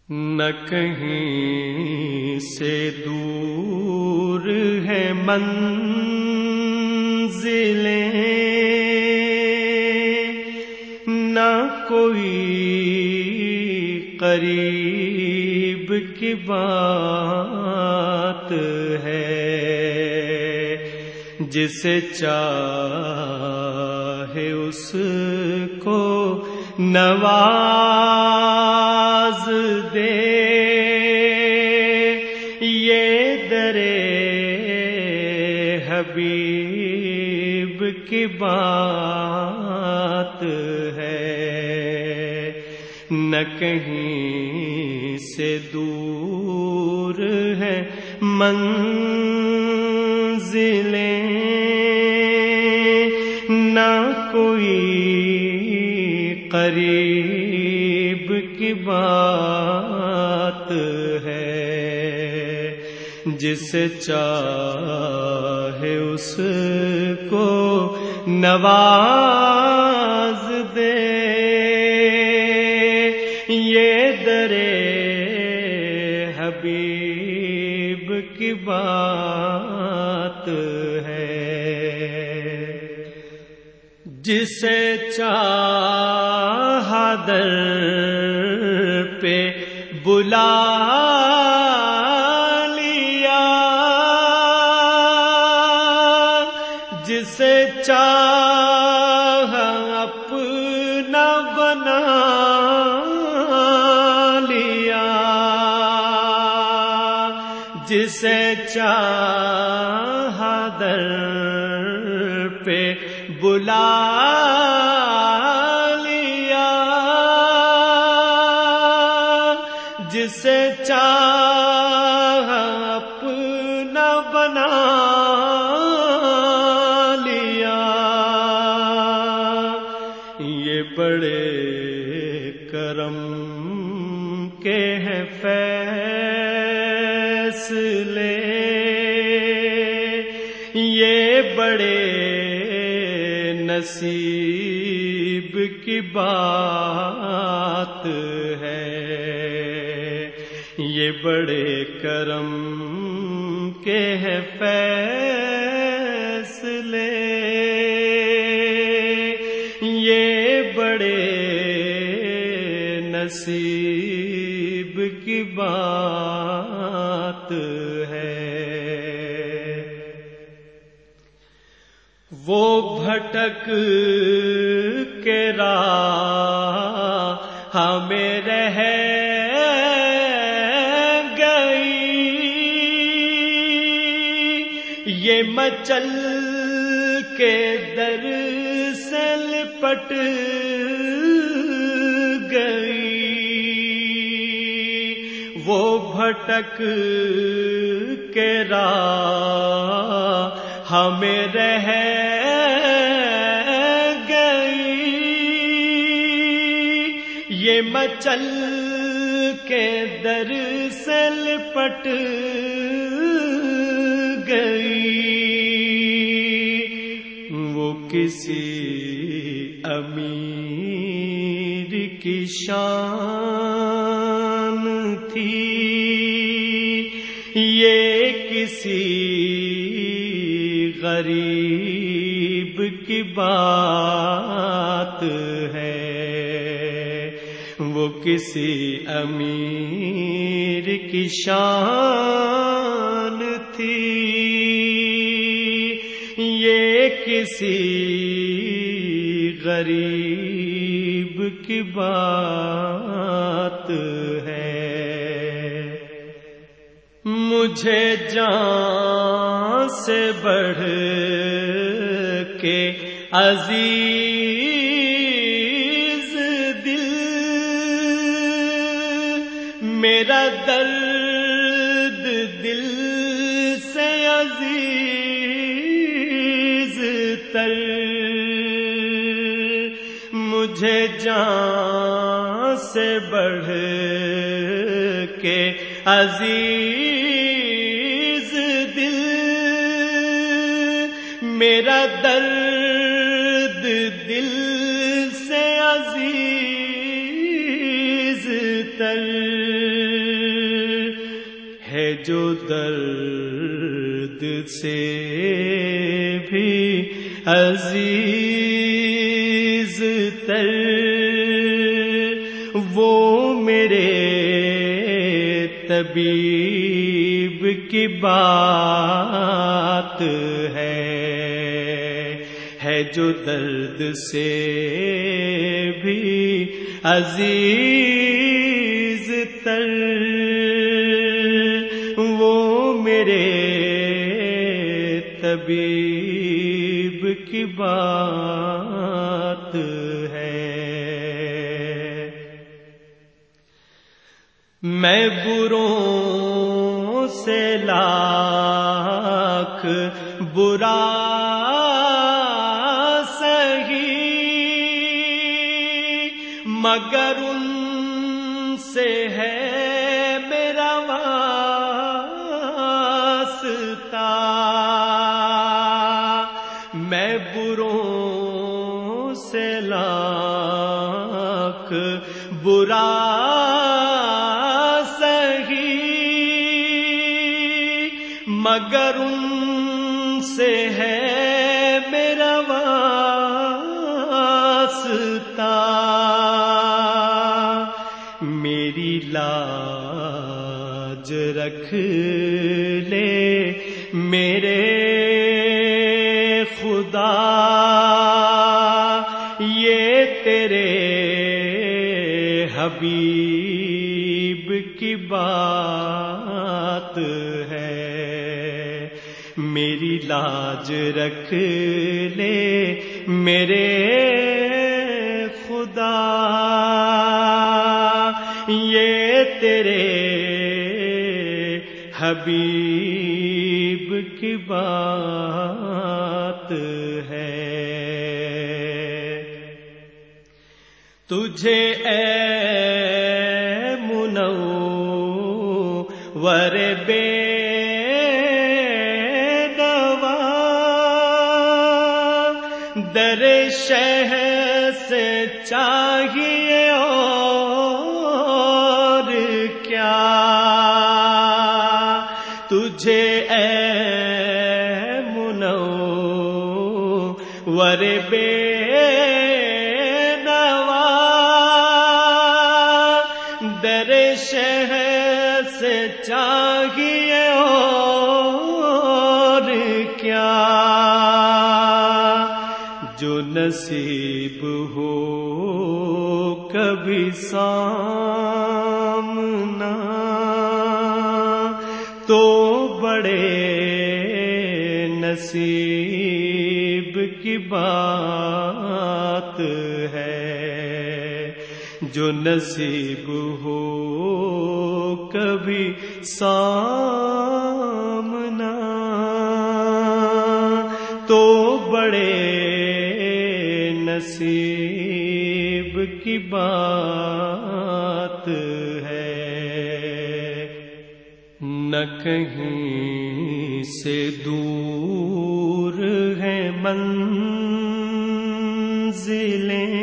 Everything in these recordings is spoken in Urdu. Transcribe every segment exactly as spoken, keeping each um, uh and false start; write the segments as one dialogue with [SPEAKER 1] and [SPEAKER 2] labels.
[SPEAKER 1] نہ کہیں سے دور ہے منزلیں، نہ کوئی قریب کی بات ہے، جسے چاہے اس کو نواز دے، یہ درے حبیب کی بات ہے۔ نہ کہیں سے دور ہے منزلیں، نہ کوئی قریب کی بات ہے، جسے چاہے اس کو نواز دے، یہ درے حبیب کی بات ہے۔ جسے چاہا در پہ بلا لیا، جسے چاہا اپنا بنا لیا، جسے چاہا در پہ بلا لیا، جسے چاہا اپنا بنا لیا، یہ بڑے کرم کے ہیں فیصلے، یہ بڑے نصیب کی بات ہے، یہ بڑے کرم کے ہیں فیصلے، یہ بڑے نصیب کی بات ہے۔ وہ بھٹک کے راہ میں رہ گئی، یہ مچل کے در سے لپٹ گئی، وہ بھٹک کے راہ ہمیں رہ گئی، یہ مچل کے در سے لپٹ گئی، وہ کسی امیر کی شان تھی، یہ کسی غریب کی بات ہے، وہ کسی امیر کی شان تھی، یہ کسی غریب کی بات ہے۔ مجھے جان سے بڑھ کے عزیز دل، میرا درد دل سے عزیز تر، مجھے جان سے بڑھ کے عزیز دل، میرا درد دل سے عزیز تر جو درد سے بھی عزیز تر، وہ میرے طبیب کی بات ہے، ہے جو درد سے بھی عزیز تر، وہ میرے طبیب کی بات ہے۔ میں بروں سے لاکھ برا سہی، مگر ان سے ہے میرا واسطہ، میں بروں سے لاکھ برا مگر ان سے ہے میرا واسطہ، میری لاج رکھ لے میرے خدا، یہ تیرے حبیب کی بات ہے، میری لاج رکھ لے میرے خدا، یہ تیرے حبیب کی بات ہے۔ تجھے اے منور بے در شہ سے چاہیے اور کیا، تجھے اے منور بے نوا در شہ سے چاہیے اور کیا، جو نصیب ہو کبھی سامنا تو بڑے نصیب کی بات ہے، جو نصیب ہو کبھی سامنا تو بڑے نصیب کی بات ہے۔ نہ کہیں سے دور ہے منزلیں،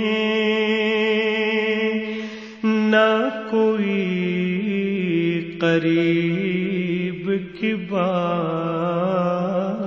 [SPEAKER 1] نہ کوئی قریب کی بات